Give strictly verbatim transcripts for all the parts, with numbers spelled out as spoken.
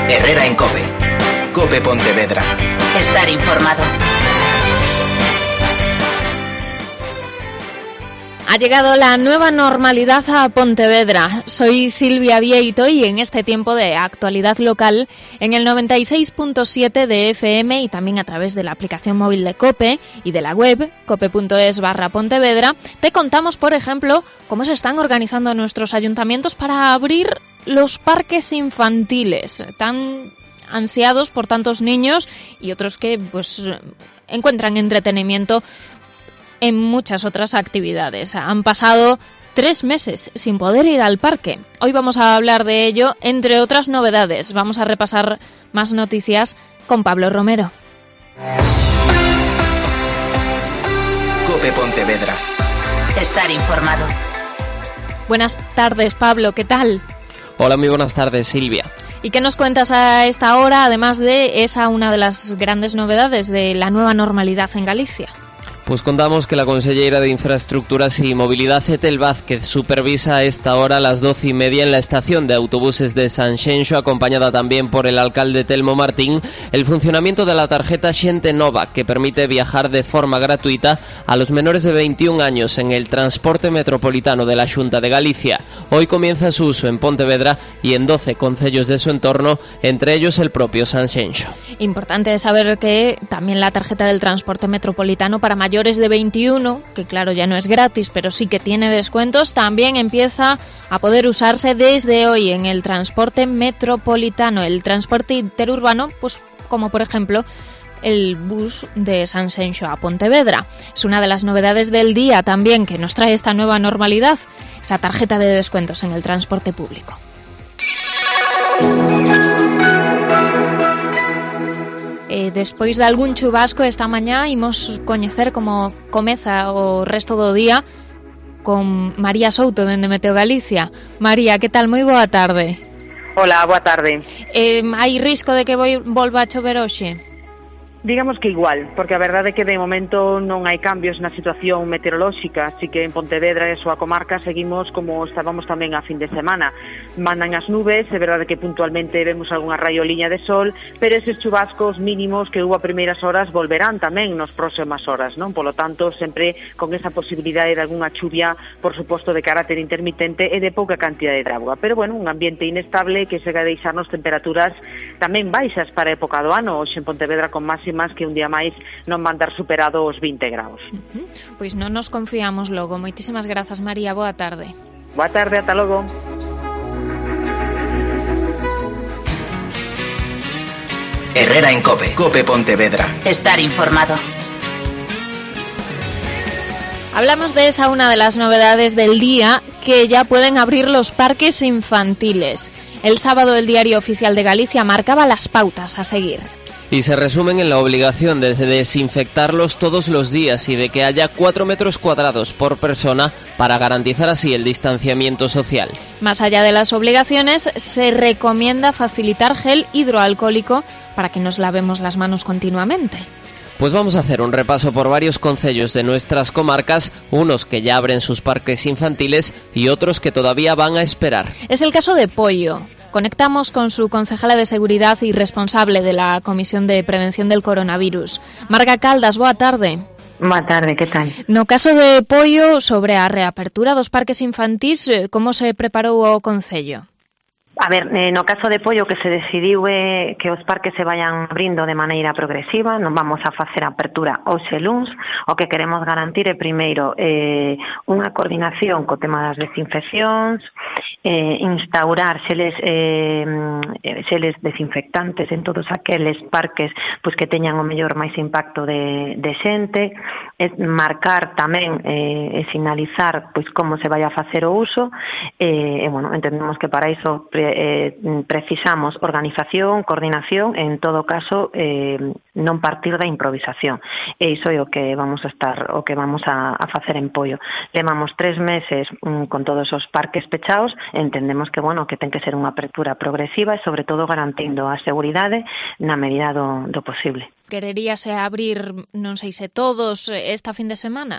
Herrera en COPE. COPE Pontevedra. Estar informado. Ha llegado la nueva normalidad a Pontevedra. Soy Silvia Vieito y en este tiempo de actualidad local, en el noventa y seis punto siete de F M y también a través de la aplicación móvil de COPE y de la web cope.es barra Pontevedra, te contamos, por ejemplo, cómo se están organizando nuestros ayuntamientos para abrir los parques infantiles, tan ansiados por tantos niños y otros que pues encuentran entretenimiento en muchas otras actividades. Han pasado tres meses sin poder ir al parque. Hoy vamos a hablar de ello, entre otras novedades. Vamos a repasar más noticias con Pablo Romero. COPE Pontevedra. Estar informado. Buenas tardes, Pablo, ¿qué tal? Hola, muy buenas tardes, Silvia. ¿Y qué nos cuentas a esta hora, además de esa una de las grandes novedades de la nueva normalidad en Galicia? Pues contamos que la consellera de Infraestructuras y Movilidad, Etel Vázquez, supervisa a esta hora a las doce y media en la estación de autobuses de Sanxenxo, acompañada también por el alcalde Telmo Martín, el funcionamiento de la tarjeta Xente Nova, que permite viajar de forma gratuita a los menores de veintiún años en el transporte metropolitano de la Xunta de Galicia. Hoy comienza su uso en Pontevedra y en doce concellos de su entorno, entre ellos el propio Sanxenxo. Importante saber que también la tarjeta del transporte metropolitano para mayores de veintiuno, que claro ya no es gratis, pero sí que tiene descuentos, también empieza a poder usarse desde hoy en el transporte metropolitano, el transporte interurbano, pues como por ejemplo el bus de Sanxenxo a Pontevedra. Es una de las novedades del día también que nos trae esta nueva normalidad, esa tarjeta de descuentos en el transporte público. Eh, despois de algún chubasco esta mañá imos coñecer como comeza o resto do día con María Souto dende Meteo Galicia. María, que tal? Moi boa tarde. Hola, boa tarde. Eh, hai risco de que voi, volva a chover hoxe? Digamos que igual, porque a verdade é que de momento non hai cambios na situación meteorolóxica, así que en Pontevedra e a súa comarca seguimos como estábamos tamén a fin de semana. Mandan as nubes, é verdade que puntualmente vemos algunha raioliña de sol, pero eses chubascos mínimos que hubo a primeiras horas volverán tamén nos próximas horas, non? Polo tanto, sempre con esa posibilidade de algunha chuvia, por suposto, de carácter intermitente e de pouca cantidade de auga. Pero, bueno, un ambiente inestable que se vai deixarnos temperaturas tamén baixas para a época do ano, hoxe en Pontevedra con máximas que un día máis non van dar superado os vinte graus. Uh-huh. Pois non nos confiamos logo. Moitísimas grazas, María. Boa tarde. Boa tarde, ata logo. Herrera en COPE. COPE Pontevedra. Estar informado. Hablamos de esa una de las novedades del día, que ya pueden abrir los parques infantiles. El sábado el Diario Oficial de Galicia marcaba las pautas a seguir. Y se resumen en la obligación de desinfectarlos todos los días y de que haya cuatro metros cuadrados por persona para garantizar así el distanciamiento social. Más allá de las obligaciones, se recomienda facilitar gel hidroalcohólico para que nos lavemos las manos continuamente. Pues vamos a hacer un repaso por varios concellos de nuestras comarcas, unos que ya abren sus parques infantiles y otros que todavía van a esperar. Es el caso de Poio. Conectamos con su concejala de Seguridad y responsable de la Comisión de Prevención del Coronavirus. Marga Caldas, boa tarde. Boa tarde, que tal? No caso de Poio, sobre a reapertura dos parques infantís, como se preparou o concello? A ver, eh, no caso de Poio que se decidiu é que os parques se vayan abrindo de maneira progresiva, non vamos a facer a apertura hoxe luns, o que queremos garantir é primeiro eh, unha coordinación co tema das desinfeccións, eh, instaurar xeles, eh, xeles desinfectantes en todos aqueles parques pois que teñan o mellor máis impacto de, de xente, é marcar tamén eh, e sinalizar pois como se vai a facer o uso, e, eh, bueno, entendemos que para iso pre, eh, precisamos organización, coordinación, e en todo caso eh, non partir da improvisación. E iso é o que vamos a estar, o que vamos a, a facer en Poio. Levamos tres meses mm, con todos os parques pechados, entendemos que, bueno, que ten que ser unha apertura progresiva e sobre todo garantindo a seguridade na medida do, do posible. Quereríase abrir, non sei se todos, esta fin de semana?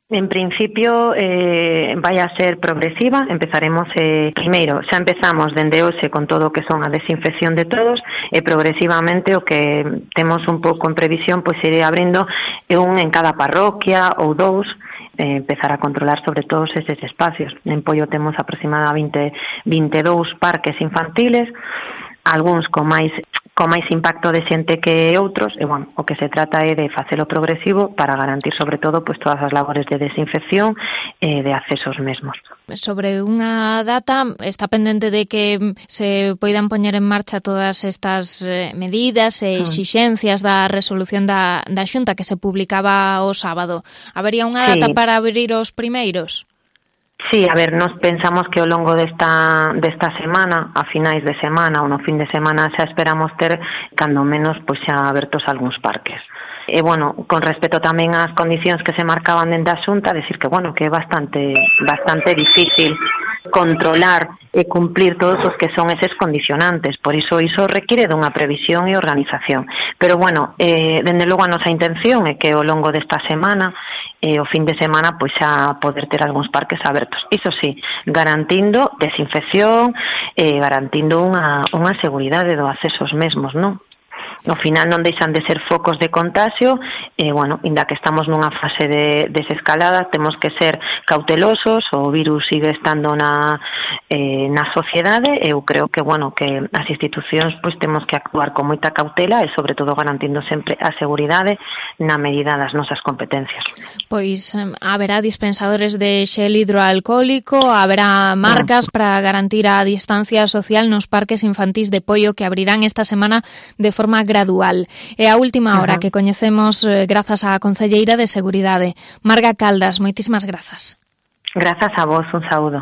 En principio eh, vai a ser progresiva, empezaremos eh, primeiro, xa empezamos dende hoxe con todo o que son a desinfección de todos e progresivamente o que temos un pouco en previsión pois iré abrindo un en cada parroquia ou dous, eh, empezar a controlar sobre todos eses espacios. En Poio temos aproximadamente vinte e dous parques infantiles, algúns con máis con máis impacto de xente que outros, e, bueno, o que se trata é de facelo progresivo para garantir, sobre todo, pues, todas as labores de desinfección e eh, de accesos mesmos. Sobre unha data, está pendente de que se poidan poñer en marcha todas estas eh, medidas e exixencias da resolución da, da Xunta que se publicaba o sábado. Habería unha data sí. para abrir os primeiros? Sí, a ver, nos pensamos que ao longo desta desta semana, a finais de semana ou no fin de semana, xa esperamos ter, cando menos, pois xa abertos algúns parques. E, bueno, con respecto tamén ás condicións que se marcaban dentro da Xunta, decir que, bueno, que é bastante bastante difícil controlar e cumplir todos os que son eses condicionantes, por iso iso requiere dunha previsión e organización. Pero, bueno, eh, dende logo a nosa intención é que ao longo desta semana e o fin de semana pois xa poder ter algúns parques abertos. Iso sí, garantindo desinfección e garantindo unha, unha seguridade do accesos mesmos, non? No final non deixan de ser focos de contagio e, bueno, inda que estamos nunha fase de desescalada, temos que ser cautelosos, o virus sigue estando na, eh, na sociedade e eu creo que, bueno, que as institucións pois temos que actuar con moita cautela e, sobre todo, garantindo sempre a seguridade na medida das nosas competencias. Pois haberá dispensadores de xel hidroalcohólico, haberá marcas para garantir a distancia social nos parques infantís de Poio que abrirán esta semana de forma gradual. E a última hora uh-huh. que coñecemos eh, grazas á concelleira de Seguridade, Marga Caldas. Moitísimas grazas. Grazas a vos, un saúdo.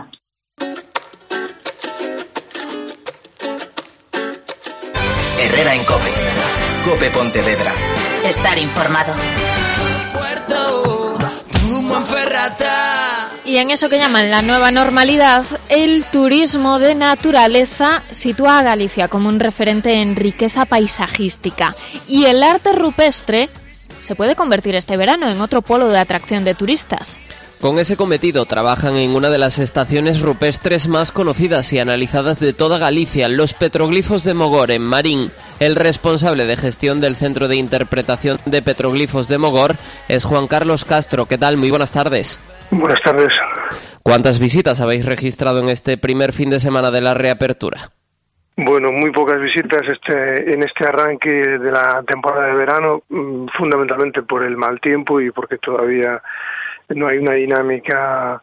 Herrera en COPE. COPE Pontevedra. Estar informado. Y en eso que llaman la nueva normalidad, el turismo de naturaleza sitúa a Galicia como un referente en riqueza paisajística. Y el arte rupestre se puede convertir este verano en otro polo de atracción de turistas. Con ese cometido trabajan en una de las estaciones rupestres más conocidas y analizadas de toda Galicia, los petroglifos de Mogor, en Marín. El responsable de gestión del Centro de Interpretación de Petroglifos de Mogor es Juan Carlos Castro. ¿Qué tal? Muy buenas tardes. Buenas tardes. ¿Cuántas visitas habéis registrado en este primer fin de semana de la reapertura? Bueno, muy pocas visitas este, en este arranque de la temporada de verano, fundamentalmente por el mal tiempo y porque todavía no hay una dinámica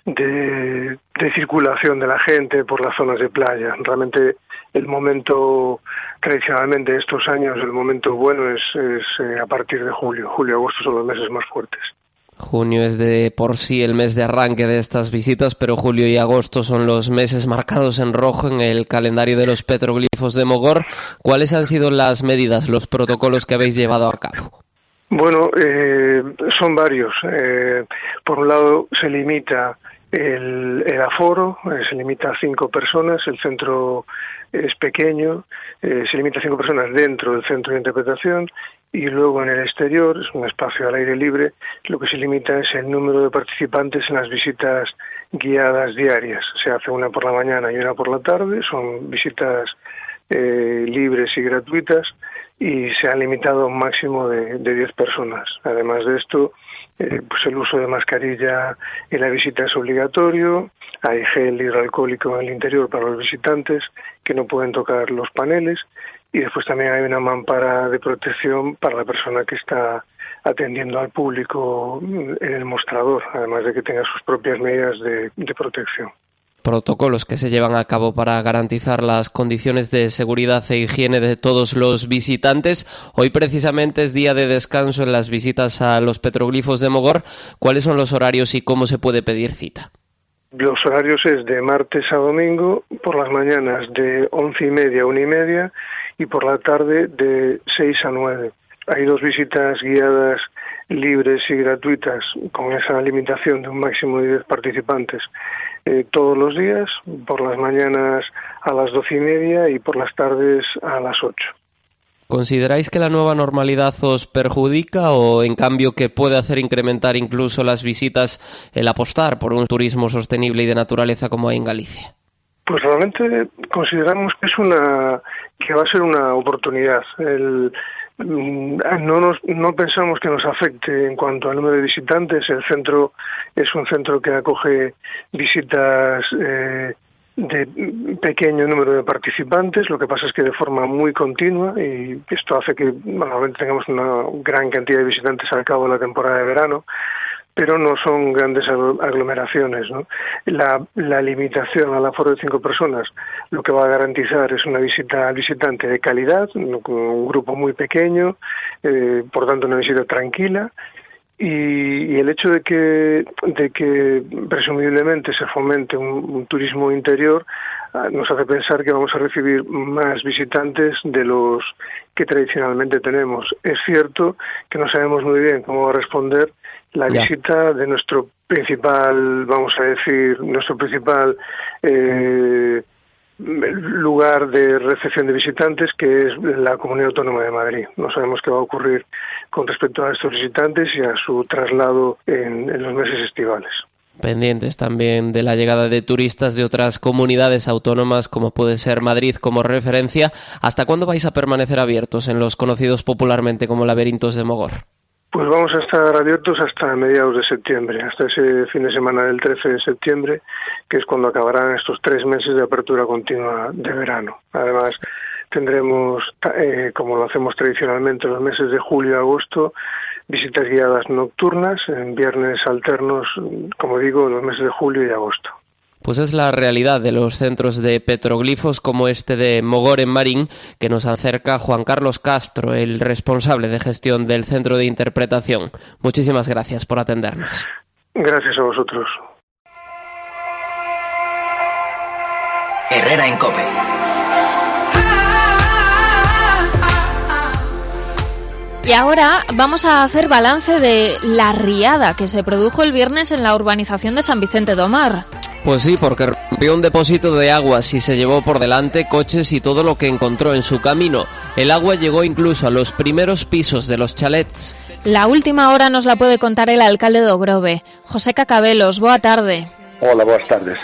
de, de circulación de la gente por las zonas de playa. Realmente el momento, tradicionalmente estos años, el momento bueno es, es eh, a partir de julio. Julio y agosto son los meses más fuertes. Junio es de por sí el mes de arranque de estas visitas, pero julio y agosto son los meses marcados en rojo en el calendario de los petroglifos de Mogor. ¿Cuáles han sido las medidas, los protocolos que habéis llevado a cabo? Bueno, eh, son varios. Eh, por un lado, se limita el, el aforo, eh, se limita a cinco personas, el centro es pequeño, eh, se limita a cinco personas dentro del centro de interpretación y luego en el exterior, es un espacio al aire libre, lo que se limita es el número de participantes en las visitas guiadas diarias. Se hace una por la mañana y una por la tarde, son visitas eh, libres y gratuitas, y se ha limitado a un máximo de, de diez personas. Además de esto, eh, pues el uso de mascarilla en la visita es obligatorio, hay gel hidroalcohólico en el interior para los visitantes que no pueden tocar los paneles y después también hay una mampara de protección para la persona que está atendiendo al público en el mostrador, además de que tenga sus propias medidas de, de protección. Protocolos que se llevan a cabo para garantizar las condiciones de seguridad e higiene de todos los visitantes. Hoy precisamente es día de descanso en las visitas a los petroglifos de Mogor. ¿Cuáles son los horarios y cómo se puede pedir cita? Los horarios es de martes a domingo, por las mañanas de once y media a una y media y por la tarde de seis a nueve. Hay dos visitas guiadas libres y gratuitas con esa limitación de un máximo de diez participantes eh, todos los días, por las mañanas a las doce y media y por las tardes a las ocho. ¿Consideráis que la nueva normalidad os perjudica o, en cambio, que puede hacer incrementar incluso las visitas el apostar por un turismo sostenible y de naturaleza como hay en Galicia? Pues realmente consideramos que es una que va a ser una oportunidad. El, no nos no pensamos que nos afecte en cuanto al número de visitantes. El centro es un centro que acoge visitas eh, de pequeño número de participantes. Lo que pasa es que de forma muy continua, y esto hace que normalmente tengamos una gran cantidad de visitantes al cabo de la temporada de verano, pero no son grandes aglomeraciones, ¿no? La, la limitación al aforo de cinco personas lo que va a garantizar es una visita al visitante de calidad, con un grupo muy pequeño, eh, por tanto una visita tranquila. Y, y el hecho de que de que presumiblemente se fomente un, un turismo interior uh, nos hace pensar que vamos a recibir más visitantes de los que tradicionalmente tenemos. Es cierto que no sabemos muy bien cómo va a responder la yeah. visita de nuestro principal, vamos a decir, nuestro principal eh, lugar de recepción de visitantes, que es la Comunidad Autónoma de Madrid. No sabemos qué va a ocurrir con respecto a estos visitantes y a su traslado en, en los meses estivales. Pendientes también de la llegada de turistas de otras comunidades autónomas, como puede ser Madrid como referencia. ¿Hasta cuándo vais a permanecer abiertos en los conocidos popularmente como laberintos de Mogor? Pues vamos a estar abiertos hasta mediados de septiembre, hasta ese fin de semana del trece de septiembre, que es cuando acabarán estos tres meses de apertura continua de verano. Además, tendremos, eh, como lo hacemos tradicionalmente, los meses de julio y agosto, visitas guiadas nocturnas, en viernes alternos, como digo, los meses de julio y agosto. Pues es la realidad de los centros de petroglifos como este de Mogor en Marín, que nos acerca Juan Carlos Castro, el responsable de gestión del Centro de Interpretación. Muchísimas gracias por atendernos. Gracias a vosotros. Herrera en COPE. Y ahora vamos a hacer balance de la riada que se produjo el viernes en la urbanización de San Vicente do Mar. Pues sí, porque rompió un depósito de aguas y se llevó por delante coches y todo lo que encontró en su camino. El agua llegó incluso a los primeros pisos de los chalets. La última hora nos la puede contar el alcalde de Ogrove, José Cacabelos. Boa tarde. Hola, boas tardes.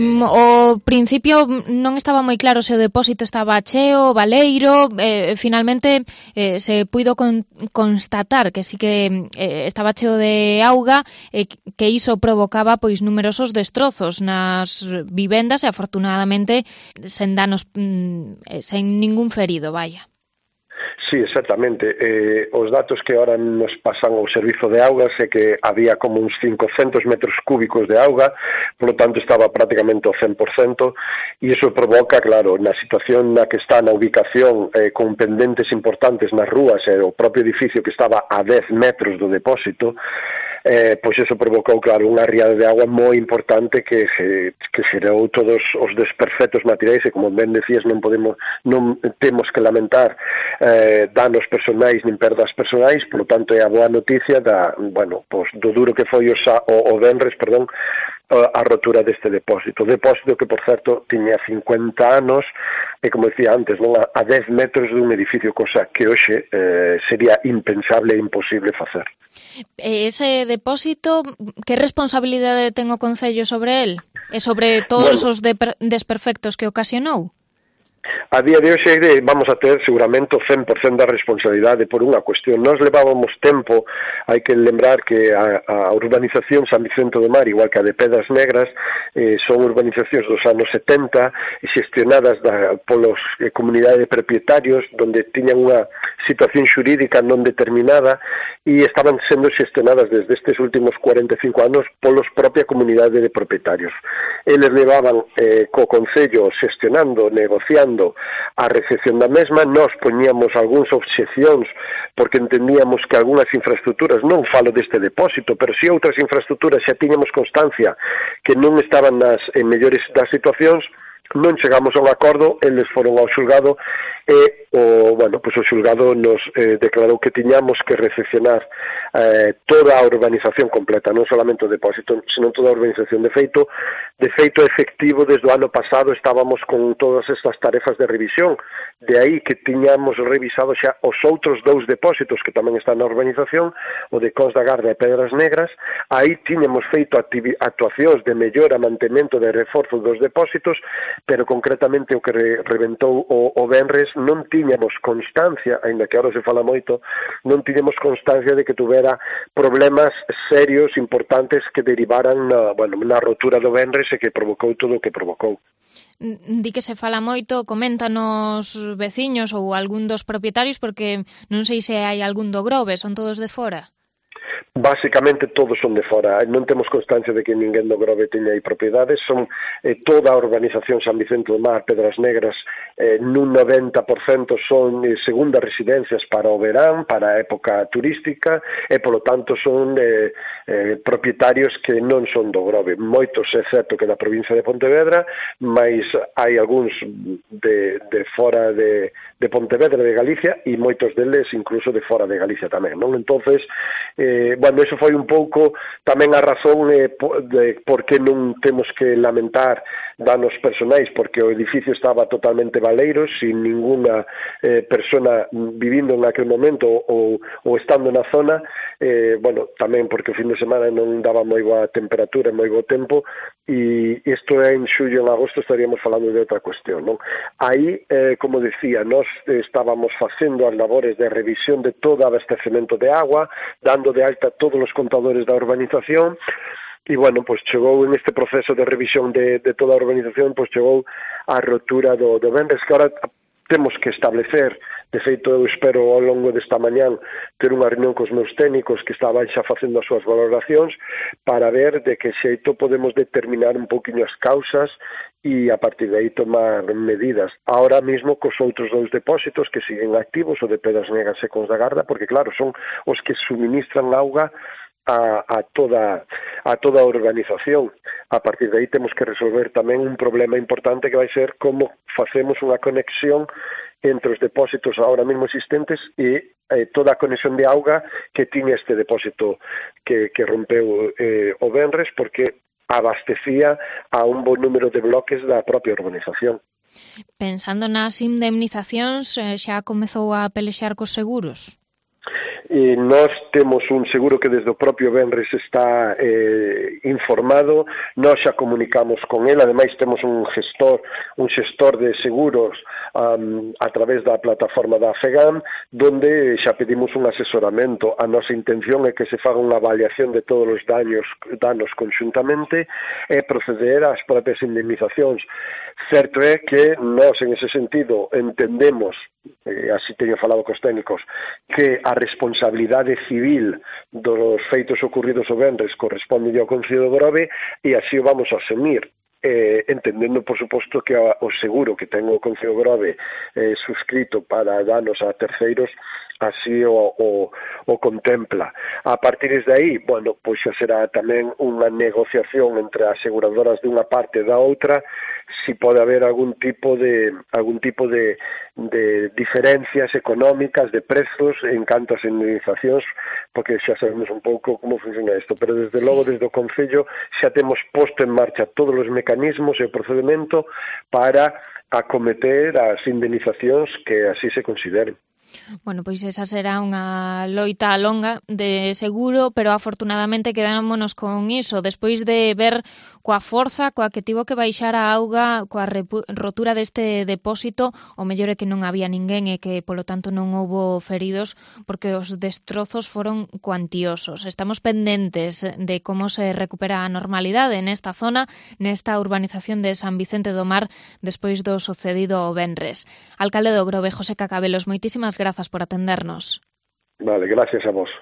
O principio non estaba moi claro se o depósito estaba cheo, baleiro, eh, finalmente eh, se puido con, constatar que sí que eh, estaba cheo de auga, eh, que iso provocaba pois numerosos destrozos nas vivendas e afortunadamente sen danos, mm, sen ningún ferido, vaya. Sí, exactamente. Eh, os datos que ahora nos pasan ao servizo de augas é que había como uns cincocentos metros cúbicos de auga, por lo tanto estaba prácticamente ao cen por cento, e iso provoca, claro, na situación na que está na ubicación, eh, con pendentes importantes nas rúas e o propio edificio que estaba a dez metros do depósito, eh, pois iso provocou, claro, unha riada de agua moi importante que, eh, que xerou todos os desperfectos materiais e, como ben decías, non podemos, non temos que lamentar eh, danos personais nin perdas personais, por lo tanto é a boa noticia da, bueno, pois, do duro que foi o, o, o venres, perdón, a rotura deste depósito. O depósito que, por certo, tiña cincuenta anos e, como decía antes, non a dez metros dun edificio, cosa que hoxe eh, sería impensable e imposible facer. Ese depósito, que responsabilidade ten o Concello sobre el? E sobre todos bueno, os de, desperfectos que ocasionou? A día de hoxe vamos a ter seguramente o cen por cento da responsabilidade por unha cuestión. Nós levábamos tempo, hai que lembrar que a, a urbanización San Vicente do Mar, igual que a de Pedras Negras, eh, son urbanizacións dos anos setenta, xestionadas da, polos eh, comunidade de propietarios, donde tiñan unha situación xurídica non determinada e estaban sendo xestionadas desde estes últimos cuarenta e cinco anos polos propia comunidade de propietarios. Eles levaban eh, co Concello xestionando, negociando a recepción da mesma, nós poñíamos algúns obxeccións porque entendíamos que algunhas infraestructuras, non falo deste depósito, pero si outras infraestructuras xa tiñamos constancia que non estaban nas en mellores das situacións, non chegamos a un acordo, eles foron ao xulgado e o, bueno, pois o xulgado nos eh, declarou que tiñamos que recepcionar eh, toda a urbanización completa, non solamente o depósito, senón toda a urbanización. De feito, de feito efectivo, desde o ano pasado estábamos con todas estas tarefas de revisión, de aí que tiñamos revisado xa os outros dous depósitos que tamén están na urbanización, o de Cons da Garda e Pedras Negras. Aí tiñamos feito actuacións de mellora, mantemento, de reforzo dos depósitos, pero concretamente o que re reventou o, o Benres non tiñamos constancia, aínda que agora se fala moito, non tiñamos constancia de que tuvera problemas serios, importantes, que derivaran na, bueno, na rotura do Benres e que provocou todo o que provocou. Di que se fala moito, coméntanos veciños ou algún dos propietarios, porque non sei se hai algún do Grove, son todos de fora. Básicamente todos son de fora, non temos constancia de que ninguén do Grove teña aí propiedades, son eh, toda a urbanización San Vicente do Mar, Pedras Negras, eh, nun noventa por cento son eh, segundas residencias para o verán, para a época turística, e polo tanto son eh, eh, propietarios que non son do Grove, moitos é certo que na provincia de Pontevedra, mas hai algúns de, de fora de, de Pontevedra, de Galicia, e moitos deles incluso de fora de Galicia tamén, non? Entonces, eh, bueno, eso foi un pouco tamén a razón eh, de por que non temos que lamentar danos personais, porque o edificio estaba totalmente baleiro, sin ninguna eh, persona vivindo en aquel momento ou, ou estando na zona, eh, bueno, tamén porque o fin de semana non daba moi boa temperatura, moi bo tempo, e isto é en xullo, en agosto estaríamos falando de outra cuestión, non? Aí, eh, como decía, nós estábamos facendo as labores de revisión de todo o abastecemento de agua, dando de alta todos os contadores da urbanización, e, bueno, pois chegou en este proceso de revisión de, de toda a urbanización, pois chegou a rotura do, do Benres, que ahora temos que establecer. De feito, eu espero ao longo desta mañán ter unha reunión cos meus técnicos que estaban xa facendo as súas valoracións para ver de que xeito podemos determinar un poquinho as causas e a partir de aí tomar medidas. Ahora mesmo cos outros dous depósitos que siguen activos, o de Pedras Negras e Cons da Garda, porque claro, son os que suministran auga A, a toda a toda a urbanización. A partir de aí temos que resolver tamén un problema importante que vai ser como facemos unha conexión entre os depósitos ahora mesmo existentes e eh, toda a conexión de auga que tiña este depósito que, que rompeu eh, o Benres, porque abastecía a un bon número de bloques da propia urbanización. Pensando nas indemnizacións, xa comezou a pelexar cos seguros? E nós temos un seguro que desde o propio Benres está eh, informado, nós xa comunicamos con ele, ademais temos un gestor, un xestor de seguros um, a través da plataforma da FEGAM, donde xa pedimos un asesoramento. A nosa intención é que se faga unha avaliación de todos os daños, danos conxuntamente e proceder ás propias indemnizacións. Certo é que nós, en ese sentido, entendemos, eh, así teño falado cos técnicos, que a responsabilidade civil dos feitos ocurridos o Benres corresponde ao Concello do Grove e así o vamos a asumir. Eh, entendendo, por suposto, que o seguro que ten o Concello do Grove eh, suscrito para danos a terceiros así o, o, o contempla. A partir de aí, bueno, pois xa será tamén unha negociación entre as aseguradoras de unha parte e da outra, si pode haber algún tipo de algún tipo de, de diferencias económicas, de prezos en canto as indemnizacións, porque xa sabemos un pouco como funciona isto, pero desde logo desde o Concello xa temos posto en marcha todos os mecanismos e o procedimento para acometer as indemnizacións que así se consideren. Bueno, pois esa será unha loita longa de seguro, pero afortunadamente quedámonos con iso, despois de ver coa forza coa que tivo que baixar a auga coa rotura deste depósito, o mellor é que non había ninguén e que, polo tanto, non houbo feridos, porque os destrozos foron cuantiosos. Estamos pendentes de como se recupera a normalidade nesta zona, nesta urbanización de San Vicente do Mar, despois do sucedido o Benres. Alcalde do Grove, José Cacabelos, moitísimas grazas por atendernos. Vale, gracias a vos.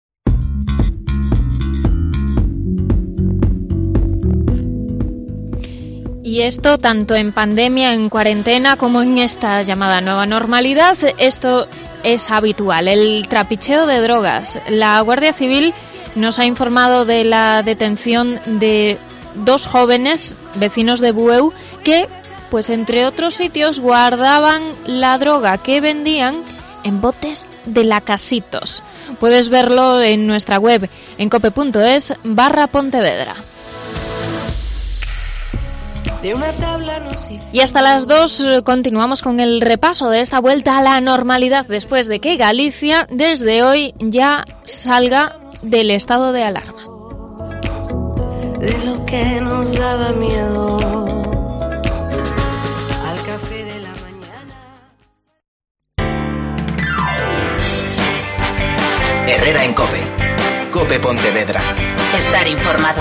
Y esto tanto en pandemia, en cuarentena, como en esta llamada nueva normalidad, esto es habitual, el trapicheo de drogas. La Guardia Civil nos ha informado de la detención de dos jóvenes vecinos de Bueu que pues entre otros sitios guardaban la droga que vendían en botes de lacasitos. Puedes verlo en nuestra web en cope.es barra Pontevedra. Y hasta las dos continuamos con el repaso de esta vuelta a la normalidad después de que Galicia desde hoy ya salga del estado de alarma. De lo que nos daba miedo al café de la mañana. Herrera en Cope. Cope Pontevedra. Estar informado.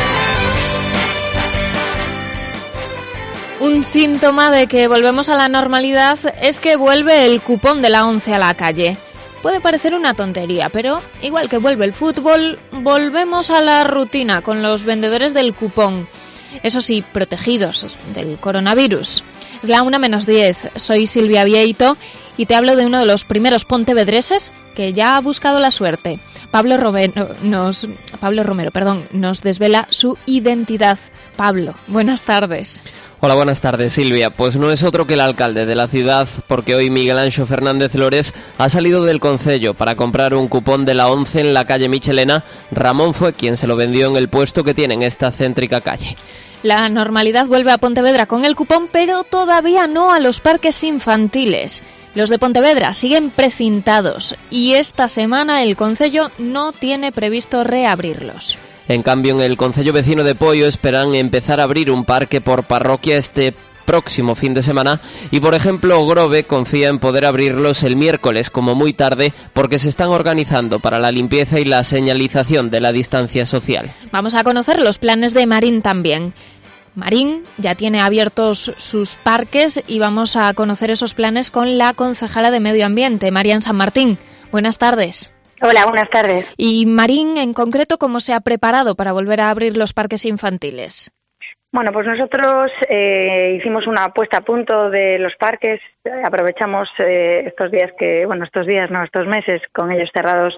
Un síntoma de que volvemos a la normalidad es que vuelve el cupón de la once a la calle. Puede parecer una tontería, pero igual que vuelve el fútbol, volvemos a la rutina con los vendedores del cupón. Eso sí, protegidos del coronavirus. Es la una menos diez. Soy Silvia Vieito y te hablo de uno de los primeros pontevedreses que ya ha buscado la suerte. Pablo Romero nos, Pablo Romero, perdón, nos desvela su identidad. Pablo, buenas tardes. Hola, buenas tardes, Silvia. Pues no es otro que el alcalde de la ciudad, porque hoy Miguel Anxo Fernández Lores ha salido del concello para comprar un cupón de la once en la calle Michelena. Ramón fue quien se lo vendió en el puesto que tiene en esta céntrica calle. La normalidad vuelve a Pontevedra con el cupón, pero todavía no a los parques infantiles. Los de Pontevedra siguen precintados y esta semana el concello no tiene previsto reabrirlos. En cambio, en el concello vecino de Poio esperan empezar a abrir un parque por parroquia este próximo fin de semana y, por ejemplo, Grove confía en poder abrirlos el miércoles como muy tarde porque se están organizando para la limpieza y la señalización de la distancia social. Vamos a conocer los planes de Marín también. Marín ya tiene abiertos sus parques y vamos a conocer esos planes con la concejala de Medio Ambiente, Marian San Martín. Buenas tardes. Hola, buenas tardes. Y Marín, en concreto, ¿cómo se ha preparado para volver a abrir los parques infantiles? Bueno, pues nosotros eh, hicimos una puesta a punto de los parques, aprovechamos eh, estos días que, bueno, estos días, no, estos meses con ellos cerrados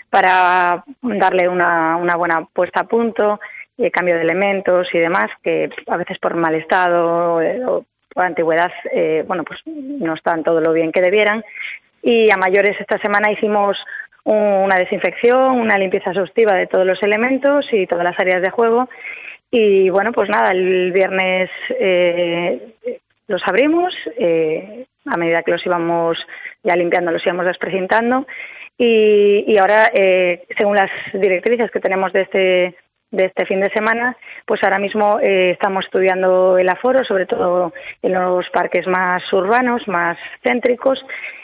para darle una, una buena puesta a punto, eh, cambio de elementos y demás, que a veces por mal estado eh, o por antigüedad, eh, bueno, pues no están todo lo bien que debieran. Y a mayores esta semana hicimos una desinfección, una limpieza exhaustiva de todos los elementos y todas las áreas de juego. Y bueno, pues nada, el viernes eh, los abrimos, eh, a medida que los íbamos ya limpiando, los íbamos desprecintando. Y, y ahora, eh, según las directrices que tenemos de este, de este fin de semana, pues ahora mismo eh, estamos estudiando el aforo, sobre todo en los parques más urbanos, más céntricos,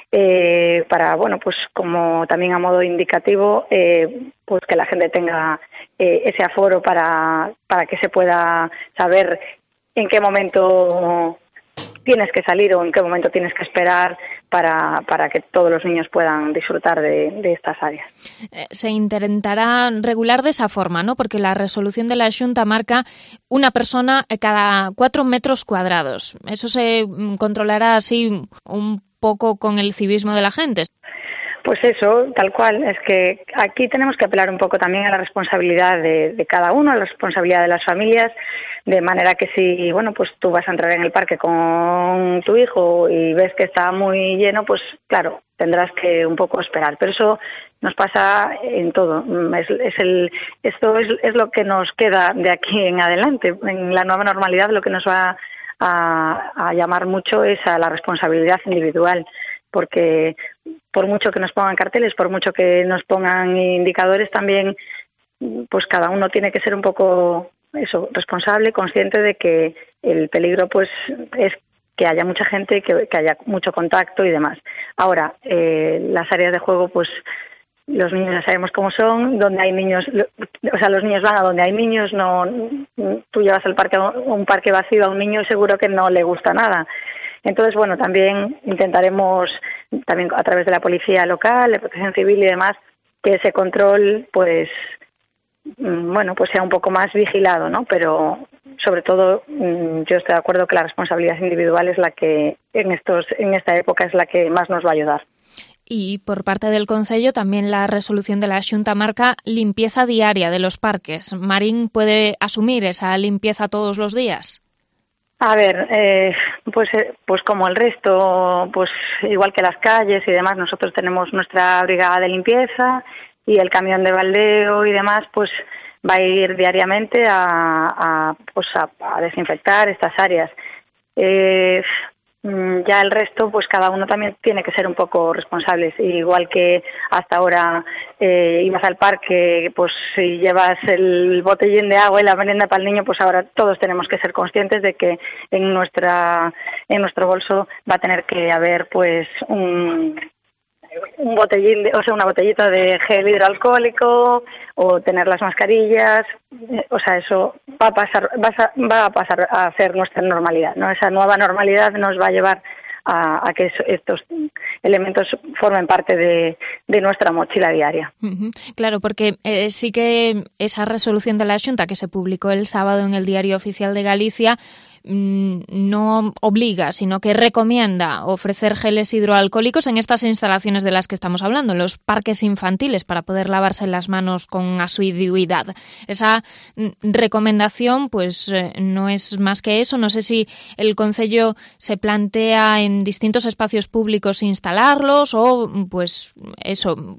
Eh, para, bueno, pues como también a modo indicativo, eh, pues que la gente tenga eh, ese aforo para, para que se pueda saber en qué momento tienes que salir o en qué momento tienes que esperar para, para que todos los niños puedan disfrutar de, de estas áreas. Eh, se intentará regular de esa forma, ¿no? Porque la resolución de la Xunta marca una persona cada cuatro metros cuadrados. Eso se controlará así un poco con el civismo de la gente. Pues eso, tal cual. Es que aquí tenemos que apelar un poco también a la responsabilidad de, de cada uno, a la responsabilidad de las familias, de manera que si, bueno, pues tú vas a entrar en el parque con tu hijo y ves que está muy lleno, pues claro, tendrás que un poco esperar. Pero eso nos pasa en todo. Es, es el, esto es, es lo que nos queda de aquí en adelante. En la nueva normalidad lo que nos va a, a llamar mucho es a la responsabilidad individual, porque por mucho que nos pongan carteles, por mucho que nos pongan indicadores, también pues cada uno tiene que ser un poco eso, responsable, consciente de que el peligro pues es que haya mucha gente, que, que haya mucho contacto y demás. Ahora, eh, las áreas de juego, pues los niños ya sabemos cómo son, donde hay niños, o sea, los niños van a donde hay niños, no, tú llevas al parque, un parque vacío a un niño y seguro que no le gusta nada. Entonces, bueno, también intentaremos, también a través de la policía local, de protección civil y demás, que ese control, pues, bueno, pues sea un poco más vigilado, ¿no? Pero, sobre todo, yo estoy de acuerdo que la responsabilidad individual es la que, en estos, en esta época, es la que más nos va a ayudar. Y por parte del Concello también la resolución de la Xunta marca limpieza diaria de los parques. ¿Marín puede asumir esa limpieza todos los días? A ver, eh, pues eh, pues como el resto, pues igual que las calles y demás, nosotros tenemos nuestra brigada de limpieza y el camión de baldeo y demás, pues va a ir diariamente a, a pues a, a desinfectar estas áreas. Eh, ya el resto, pues cada uno también tiene que ser un poco responsables. Igual que hasta ahora eh, ibas al parque, pues si llevas el botellín de agua y la merienda para el niño, pues ahora todos tenemos que ser conscientes de que en nuestra en nuestro bolso va a tener que haber pues un un botellín, de, o sea, una botellita de gel hidroalcohólico o tener las mascarillas, o sea, eso va a pasar, va a, va a pasar a ser nuestra normalidad, ¿no? Esa nueva normalidad nos va a llevar a, a que eso, estos elementos formen parte de, de nuestra mochila diaria. Uh-huh. Claro, porque eh, sí que esa resolución de la Xunta que se publicó el sábado en el Diario Oficial de Galicia no obliga, sino que recomienda ofrecer geles hidroalcohólicos en estas instalaciones de las que estamos hablando, los parques infantiles, para poder lavarse las manos con asiduidad. Esa recomendación pues no es más que eso. No sé si el Concello se plantea en distintos espacios públicos instalarlos o pues eso,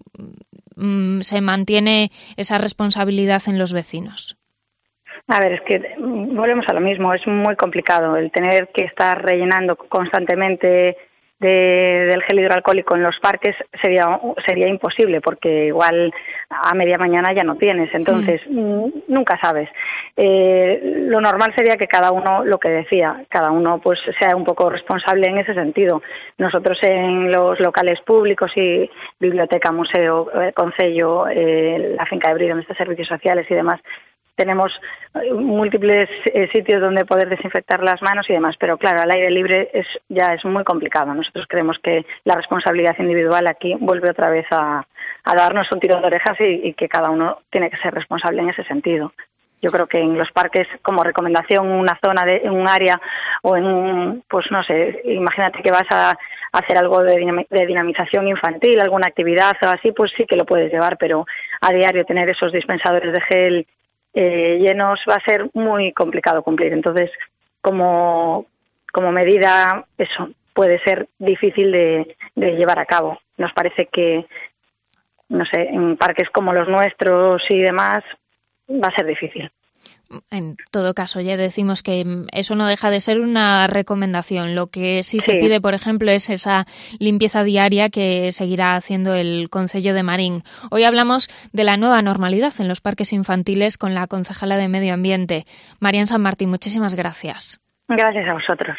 se mantiene esa responsabilidad en los vecinos. A ver, es que volvemos a lo mismo, es muy complicado el tener que estar rellenando constantemente de, del gel hidroalcohólico en los parques sería sería imposible, porque igual a media mañana ya no tienes, entonces mm. nunca sabes. Eh, lo normal sería que cada uno, lo que decía, cada uno pues sea un poco responsable en ese sentido. Nosotros en los locales públicos y biblioteca, museo, eh, concello, eh, la finca de Brí, donde está servicios sociales y demás, tenemos múltiples eh, sitios donde poder desinfectar las manos y demás, pero claro, al aire libre es ya es muy complicado. Nosotros creemos que la responsabilidad individual aquí vuelve otra vez a, a darnos un tiro de orejas y, y que cada uno tiene que ser responsable en ese sentido. Yo creo que en los parques, como recomendación, una zona, de, en un área o en un, pues no sé, imagínate que vas a hacer algo de, dinam- de dinamización infantil, alguna actividad o así, pues sí que lo puedes llevar, pero a diario tener esos dispensadores de gel Eh, llenos va a ser muy complicado cumplir. Entonces, como, como medida, eso puede ser difícil de, de llevar a cabo. Nos parece que, no sé, en parques como los nuestros y demás, va a ser difícil. En todo caso, ya decimos que eso no deja de ser una recomendación. Lo que sí, sí se pide, por ejemplo, es esa limpieza diaria que seguirá haciendo el Concello de Marín. Hoy hablamos de la nueva normalidad en los parques infantiles con la concejala de Medio Ambiente, Marian San Martín. Muchísimas gracias. Gracias a vosotros.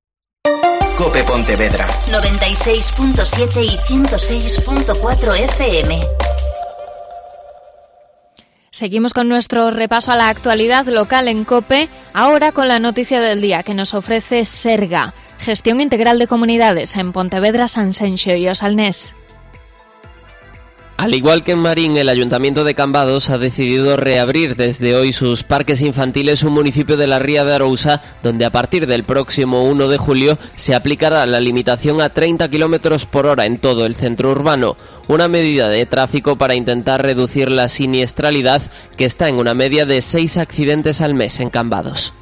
COPE Pontevedra. noventa y seis punto siete y ciento seis punto cuatro F M. Seguimos con nuestro repaso a la actualidad local en COPE, ahora con la noticia del día que nos ofrece Serga, Gestión Integral de Comunidades en Pontevedra, Sanxenxo y Osalnés. Al igual que en Marín, el Ayuntamiento de Cambados ha decidido reabrir desde hoy sus parques infantiles, un municipio de la Ría de Arousa, donde a partir del próximo uno de julio se aplicará la limitación a treinta kilómetros por hora en todo el centro urbano, una medida de tráfico para intentar reducir la siniestralidad, que está en una media de seis accidentes al mes en Cambados.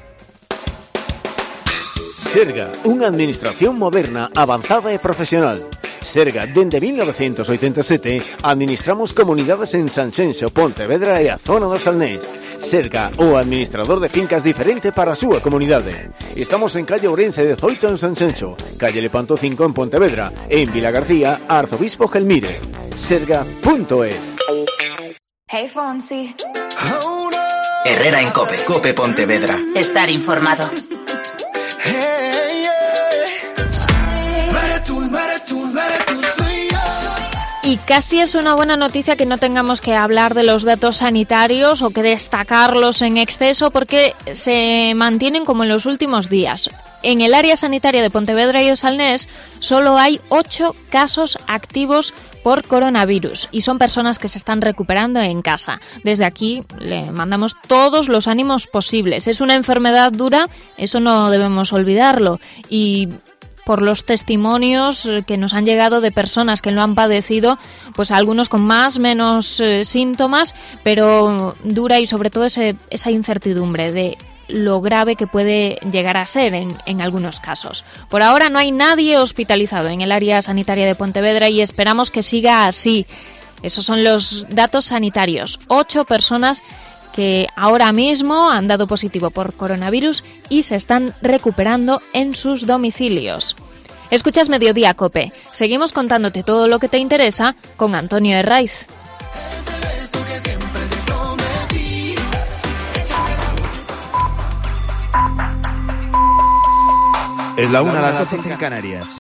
Serga, unha administración moderna, avanzada e profesional. Serga, dende mil novecientos oitenta e sete, administramos comunidades en Sanxenxo, Pontevedra e a zona do Salnés. Serga, o administrador de fincas diferente para a súa comunidade. Estamos en calle Ourense dezoito en Sanxenxo, calle Lepanto cinco en Pontevedra e en Vila García, Arzobispo Gelmire. Serga punto es. Hey, Fonsi. Herrera en COPE, COPE Pontevedra. Estar informado. Y casi es una buena noticia que no tengamos que hablar de los datos sanitarios o que destacarlos en exceso, porque se mantienen como en los últimos días. En el área sanitaria de Pontevedra y Osalnés solo hay ocho casos activos por coronavirus y son personas que se están recuperando en casa. Desde aquí le mandamos todos los ánimos posibles. Es una enfermedad dura, eso no debemos olvidarlo, y por los testimonios que nos han llegado de personas que lo han padecido, pues algunos con más, menos eh, síntomas, pero dura, y sobre todo ese, esa incertidumbre de lo grave que puede llegar a ser en, en algunos casos. Por ahora no hay nadie hospitalizado en el área sanitaria de Pontevedra y esperamos que siga así. Esos son los datos sanitarios. Ocho personas que ahora mismo han dado positivo por coronavirus y se están recuperando en sus domicilios. Escuchas Mediodía Cope. Seguimos contándote todo lo que te interesa con Antonio Herraiz. Es la una a las doce en Canarias.